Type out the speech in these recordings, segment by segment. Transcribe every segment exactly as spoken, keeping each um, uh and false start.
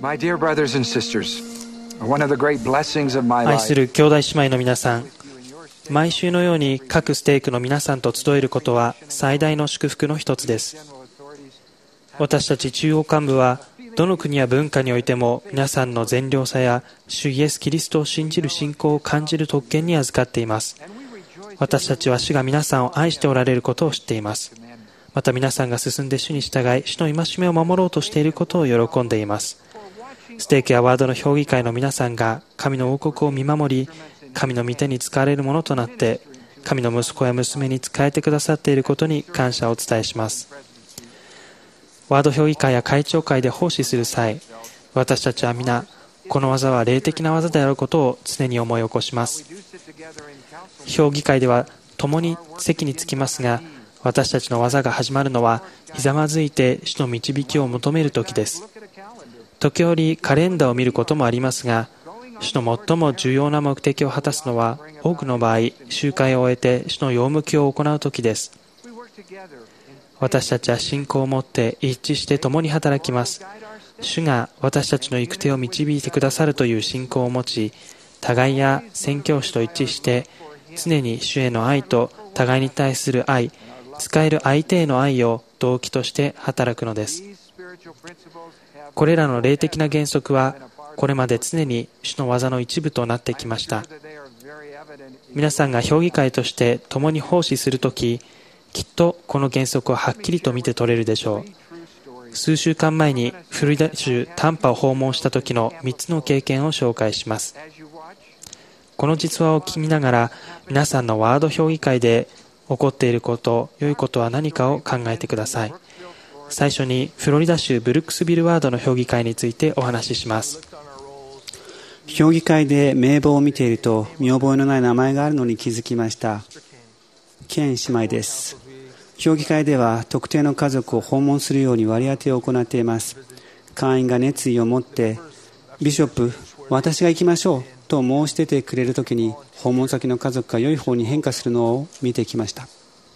My dear brothers and sisters, one of the great blessings of my 愛 life する兄弟姉妹の皆さん、毎週のように各ステークの皆さんと集えることは最大の祝福の一つです。私たち中央幹部はどの国や文化においても皆さんの善良さや主イエス・キリストを信じる信仰を感じる特権に預かっています。私たちは主が皆さんを愛しておられることを知っています。また皆さんが進んで主に従い、主の戒めを守ろうとしていることを喜んでいます。ステークやワードの評議会の皆さんが神の王国を見守り、神の御手に使われるものとなって神の息子や娘に仕えてくださっていることに感謝をお伝えします。ワード評議会や会長会で奉仕する際、私たちは皆この技は霊的な技であることを常に思い起こします。評議会では共に席につきますが、私たちの技が始まるのはひざまずいて主の導きを求める時です。時折カレンダーを見ることもありますが、主の最も重要な目的を果たすのは多くの場合、集会を終えて主の用向きを行う時です。私たちは信仰を持って一致して共に働きます。主が私たちの行く手を導いてくださるという信仰を持ち、互いや宣教師と一致して常に主への愛と互いに対する愛、使える相手への愛を動機として働くのです。これらの霊的な原則はこれまで常に主の技の一部となってきました。皆さんが評議会として共に奉仕するとき、きっとこの原則をはっきりと見て取れるでしょう。数週間前にフロリダ州タンパを訪問した時のみっつの経験を紹介します。この実話を聞きながら、皆さんのワード評議会で起こっていること、良いことは何かを考えてください。最初にフロリダ州ブルックスビルワードの評議会についてお話しします。 評議会で名簿を見ていると、見覚えのない名前があるのに気づきました。ケン姉妹です。評議会では特定の家族を訪問するように割り当てを行っています。会員が熱意を持って、ビショップ、私が行きましょうと申し出てくれるときに、訪問先の家族が良い方に変化するのを見てきました。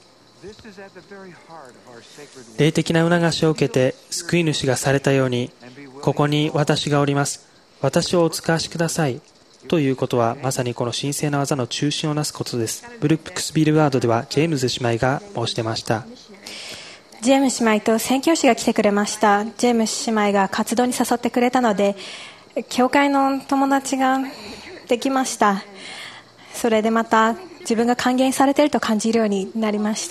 霊的な促しを受けて救い主がされたように、ここに私がおります、私をお使わしくださいということは、まさにこの神聖な技の中心をなすことです。ブルックスビルワードではジェームズ姉妹が申し出ました。 ジェームス姉妹と宣教師が来てくれました。ジェームス姉妹が活動に誘ってくれたので、教会の友達ができました。それでまた自分が還元されていると感じるようになりました。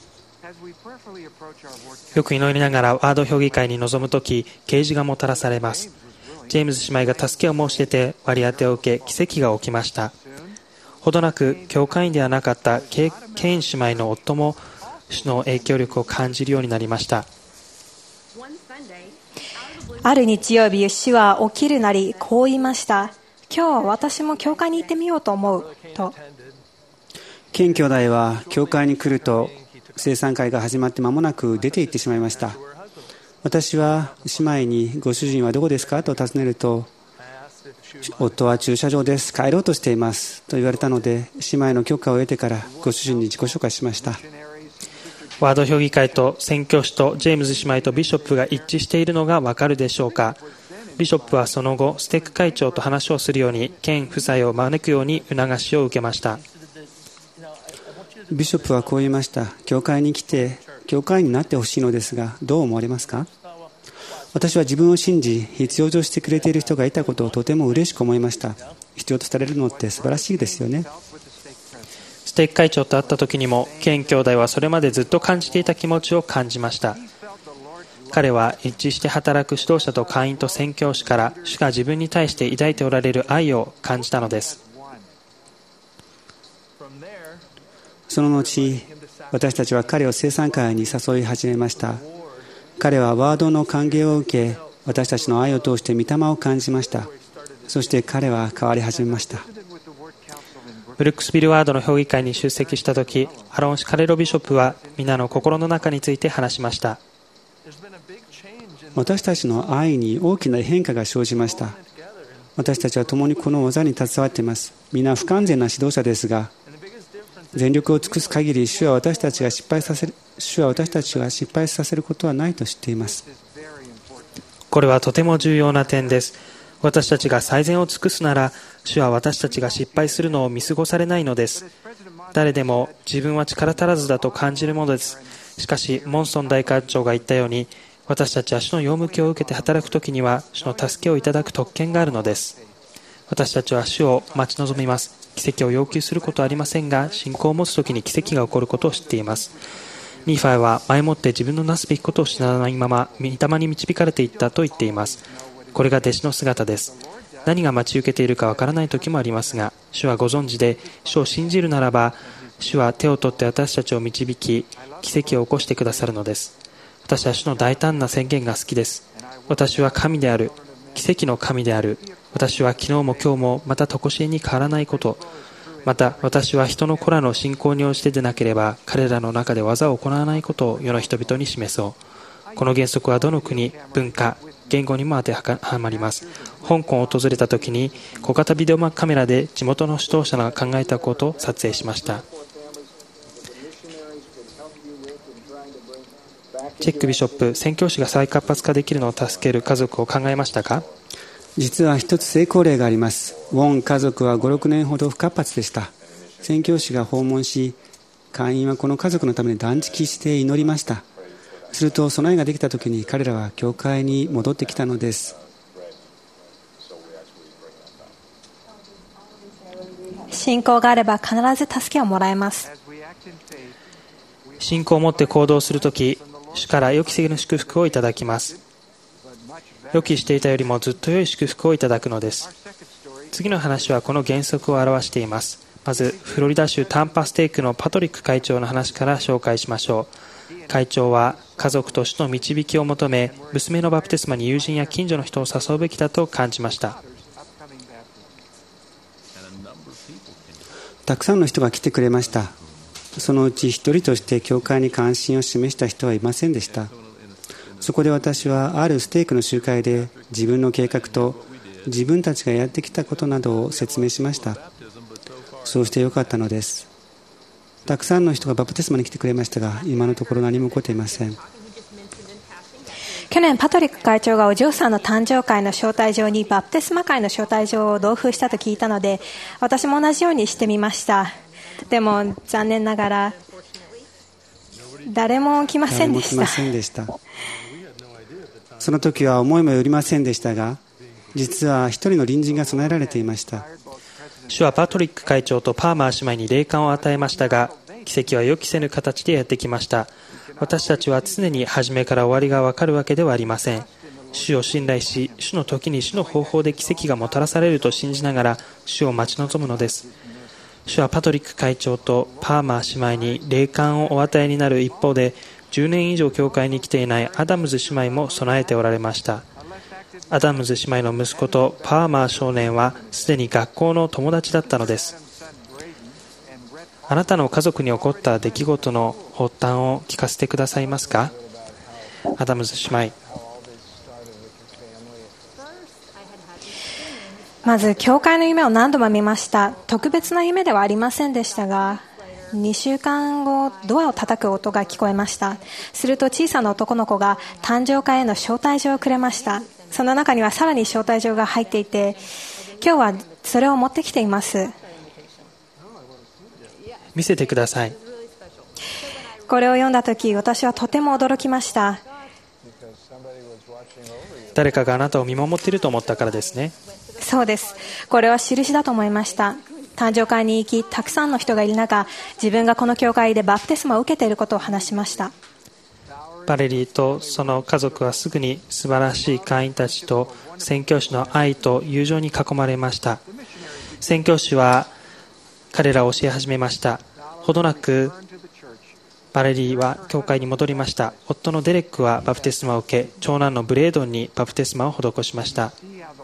よく祈りながらワード評議会に臨むとき、啓示がもたらされます。ジェームズ姉妹が助けを申し出て割り当てを受け、奇跡が起きました。ほどなく教会員ではなかったケイン姉妹の夫も主の影響力を感じるようになりました。 ある日曜日、主は起きるなりこう言いました。今日私も教会に行ってみようと思うと。 ケン兄弟は教会に来ると聖餐会が始まって間もなく出て行ってしまいました。私は姉妹にご主人はどこですかと尋ねると、夫は駐車場です、帰ろうとしていますと言われたので、姉妹の許可を得てからご主人に自己紹介しました。 ワード評議会と宣教師とジェームズ姉妹とビショップが一致しているのがわかるでしょうか。ビショップはその後ステック会長と話をするように、ケン夫妻を招くように促しを受けました。 ビショップはこう言いました。教会に来て教会員になってほしいのですが、どう思われますか。私は自分を信じ必要としてくれている人がいたことをとても嬉しく思いました。必要とされるのって素晴らしいですよね。 ステーキ会長と会った時にも、ケン兄弟はそれまでずっと感じていた気持ちを感じました。彼は一致して働く指導者と会員と宣教師から主が自分に対して抱いておられる愛を感じたのです。 その後、私たちは彼を聖餐会に誘い始めました。彼はワードの歓迎を受け、私たちの愛を通して御霊を感じました。そして彼は変わり始めました。 ブルックスビルワードの評議会に出席したとき、アロン・カレロビショップは皆の心の中について話しました。 私たちの愛に大きな変化が生じました。私たちは共にこの技に携わっています。皆不完全な指導者ですが、全力を尽くす限り主は私たちが失敗させる主は私たちが失敗させることはないと知っています。 これはとても重要な点です。私たちが最善を尽くすなら、主は私たちが失敗するのを見過ごされないのです。誰でも自分は力足らずだと感じるものです。しかし、モンソン大会長が言ったように、私たちは主の用向きを受けて働くときには、主の助けをいただく特権があるのです。私たちは主を待ち望みます。奇跡を要求することはありませんが、信仰を持つときに奇跡が起こることを知っています。ニーファイは前もって自分のなすべきことを知らないまま、御霊に導かれていったと言っています。これが弟子の姿です。何が待ち受けているかわからない時もありますが、主はご存知で、主を信じるならば、主は手を取って私たちを導き、奇跡を起こしてくださるのです。私は主の大胆な宣言が好きです。私は神である。奇跡の神である。私は昨日も今日もまた常しえに変わらないこと。また私は人の子らの信仰に応じてでなければ彼らの中で技を行わないことを世の人々に示そう。この原則はどの国、文化、言語にも当てはまります。香港を訪れた時に小型ビデオカメラで地元の指導者が考えたことを撮影しました。チェックビショップ、宣教師が再活発化できるのを助ける家族を考えましたか？ 実は一つ成功例があります。ウォン家族はご、ろくねんほど不活発でした。宣教師が訪問し、会員はこの家族のために断食して祈りました。すると備えができた時に彼らは教会に戻ってきたのです。 信仰があれば必ず助けをもらえます。 信仰を持って行動するとき、主から予期せぬ祝福をいただきます。予期していたよりもずっと良い祝福をいただくのです。次の話はこの原則を表しています。まずフロリダ州タンパステークのパトリック会長の話から紹介しましょう。会長は家族と主の導きを求め、娘のバプテスマに友人や近所の人を誘うべきだと感じました。 たくさんの人が来てくれました。そのうち一人として教会に関心を示した人はいませんでした。そこで私はあるステークの集会で自分の計画と自分たちがやってきたことなどを説明しました。そうしてよかったのです。たくさんの人がバプテスマに来てくれましたが、今のところ何も起こっていません。 去年パトリック会長がお嬢さんの誕生会の招待状にバプテスマ会の招待状を同封したと聞いたので、私も同じようにしてみました。でも残念ながら誰も来ませんでした。 誰も来ませんでした。その時は思いもよりませんでしたが、実は一人の隣人が備えられていました。 主はパトリック会長とパーマー姉妹に霊感を与えましたが、奇跡は予期せぬ形でやってきました。私たちは常に初めから終わりが分かるわけではありません。主を信頼し、主の時に主の方法で奇跡がもたらされると信じながら主を待ち望むのです。主はパトリック会長とパーマー姉妹に霊感をお与えになる一方で、じゅうねん以上教会に来ていないアダムズ姉妹も備えておられました。アダムズ姉妹の息子とパーマー少年はすでに学校の友達だったのです。あなたの家族に起こった出来事の発端を聞かせてくださいますか？アダムズ姉妹。 まず教会の夢を何度も見ました。特別な夢ではありませんでしたが、にしゅうかんごドアを叩く音が聞こえました。すると小さな男の子が誕生会への招待状をくれました。その中にはさらに招待状が入っていて、今日はそれを持ってきています。 見せてください。 これを読んだとき、私はとても驚きました。 誰かがあなたを見守っていると思ったからですね。 そうです。これは印だと思いました。誕生会に行き、たくさんの人がいる中、自分がこの教会でバプテスマを受けていることを話しました。 バレリーとその家族はすぐに素晴らしい会員たちと宣教師の愛と友情に囲まれました。宣教師は彼らを教え始めました。ほどなくバレリーは教会に戻りました。夫のデレックはバプテスマを受け、長男のブレードンにバプテスマを施しました。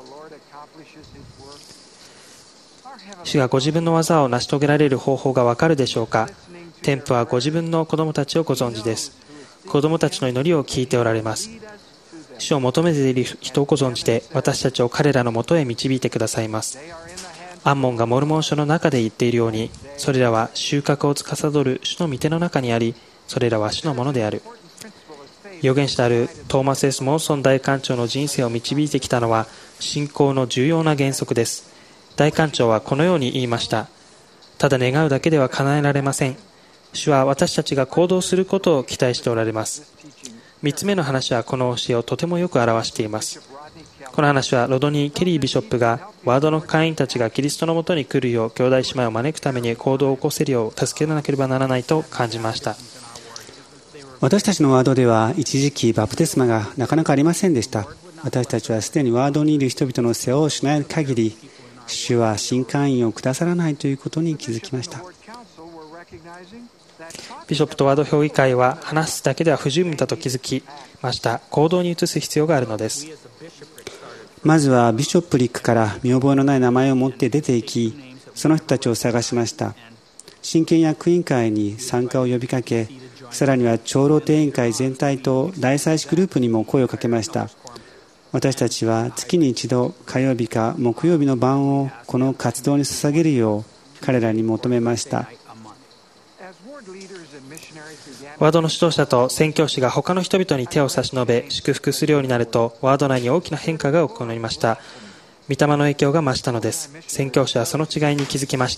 主がご自分の技を成し遂げられる方法がわかるでしょうか？天父はご自分の子供たちをご存知です。子供たちの祈りを聞いておられます。主を求めている人をご存知で、私たちを彼らのもとへ導いてくださいます。アンモンがモルモン書の中で言っているように、それらは収穫を司る主の御手の中にあり、それらは主のものである。 預言者であるトーマス・エス・モンソン大官長の人生を導いてきたのは信仰の重要な原則です。大官長はこのように言いました。ただ願うだけでは叶えられません。主は私たちが行動することを期待しておられます。みっつめの話はこの教えをとてもよく表しています。この話はロドニー・ケリービショップがワードの会員たちがキリストのもとに来るよう兄弟姉妹を招くために行動を起こせるよう助けなければならないと感じました。 私たちのワードでは一時期バプテスマがなかなかありませんでした。私たちはすでにワードにいる人々の世話をしない限り主は新会員をくださらないということに気づきました。 ビショップとワード評議会は話すだけでは不十分だと気づきました。行動に移す必要があるのです。 まずはビショップリックから見覚えのない名前を持って出て行き、その人たちを探しました。真剣役員会に参加を呼びかけ、さらには長老定員会全体と大祭司グループにも声をかけました。私たちは月に一度火曜日か木曜日の晩をこの活動に捧げるよう彼らに求めました。 ワードの指導者と宣教師が他の人々に手を差し伸べ祝福するようになると、ワード内に大きな変化が起こりました。御霊の影響が増したのです。宣教師はその違いに気づきました。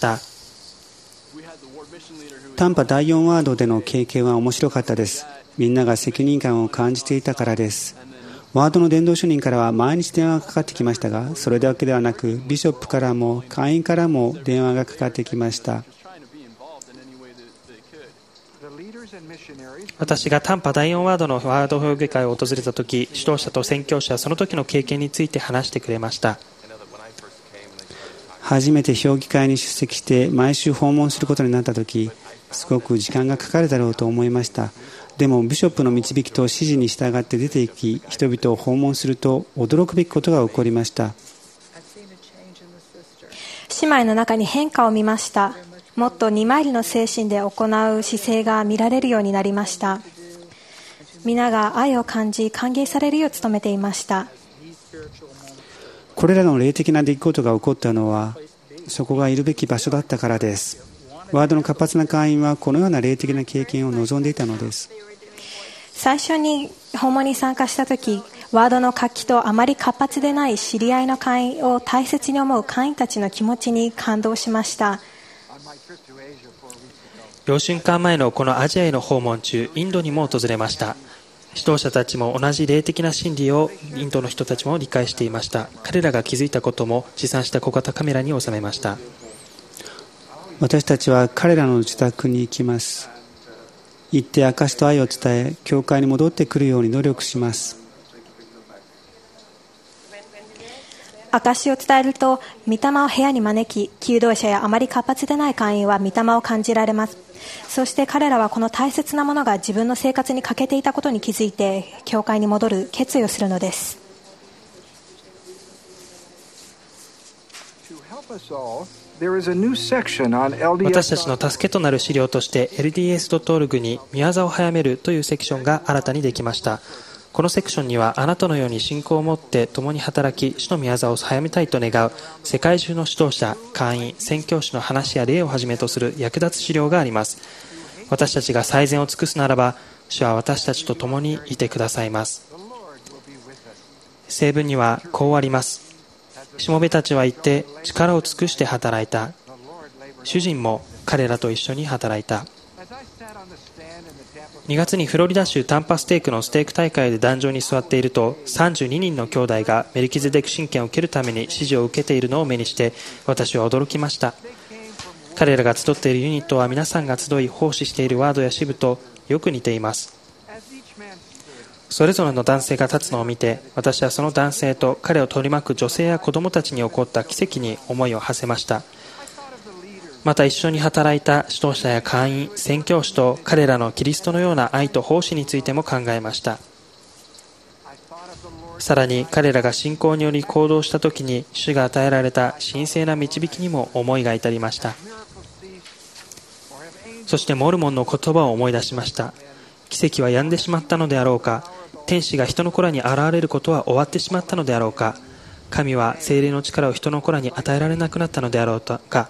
短波だいよんワードでの経験は面白かったです。みんなが責任感を感じていたからです。ワードの伝道主任からは毎日電話がかかってきましたが、それだけではなくビショップからも会員からも電話がかかってきました。 私が短波だいよんワードのワード評議会を訪れたとき、指導者と宣教師はその時の経験について話してくれました。 初めて評議会に出席して毎週訪問することになったとき、すごく時間がかかるだろうと思いました。でもビショップの導きと指示に従って出て行き、人々を訪問すると驚くべきことが起こりました。 姉妹の中に変化を見ました。もっと二枚の精神で行う姿勢が見られるようになりました。皆が愛を感じ歓迎されるよう努めていました。 これらの霊的な出来事が起こったのはそこがいるべき場所だったからです。ワードの活発な会員はこのような霊的な経験を望んでいたのです。 最初に訪問に参加したとき、ワードの活気とあまり活発でない知り合いの会員を大切に思う会員たちの気持ちに感動しました。 よんしゅうかんまえのこのアジアへの訪問中、インドにも訪れました。指導者たちも同じ霊的な真理をインドの人たちも理解していました。彼らが気づいたことも持参した小型カメラに収めました。 私たちは彼らの自宅に行きます。行って証と愛を伝え、教会に戻ってくるように努力します。 証を伝えると、御霊を部屋に招き、求道者やあまり活発でない会員は御霊を感じられます。そして彼らはこの大切なものが自分の生活に欠けていたことに気づいて、教会に戻る決意をするのです。 私たちの助けとなる資料として エルディーエスドットオルグ に宮座を早めるというセクションが新たにできました。このセクションにはあなたのように信仰を持って共に働き主の宮座を早めたいと願う世界中の指導者、会員、宣教師の話や例をはじめとする役立つ資料があります。私たちが最善を尽くすならば主は私たちと共にいてくださいます。聖文にはこうあります。しもべたちは行って力を尽くして働いた。主人も彼らと一緒に働いた。にがつにフロリダ州タンパステークのステーク大会で壇上に座っていると、さんじゅうににんの兄弟がメルキゼデク神権を受けるために指示を受けているのを目にして、私は驚きました。彼らが集っているユニットは皆さんが集い奉仕しているワードや支部とよく似ています。それぞれの男性が立つのを見て、私はその男性と彼を取り巻く女性や子供たちに起こった奇跡に思いを馳せました。また一緒に働いた指導者や会員、宣教師と彼らのキリストのような愛と奉仕についても考えました。さらに彼らが信仰により行動したときに主が与えられた神聖な導きにも思いが至りました。そしてモルモンの言葉を思い出しました。奇跡は止んでしまったのであろうか。天使が人の子らに現れることは終わってしまったのであろうか。神は聖霊の力を人の子らに与えられなくなったのであろうか。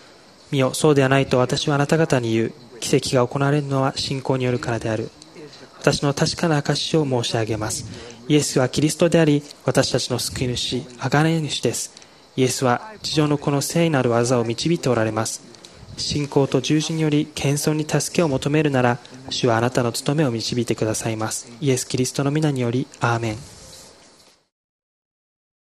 見よ、そうではないと私はあなた方に言う。奇跡が行われるのは信仰によるからである。 私の確かな証しを申し上げます。イエスはキリストであり、私たちの救い主、贖い主です。イエスは地上のこの聖なる技を導いておられます。信仰と従順により謙遜に助けを求めるなら、主はあなたの務めを導いてくださいます。イエス・キリストの皆により、アーメン。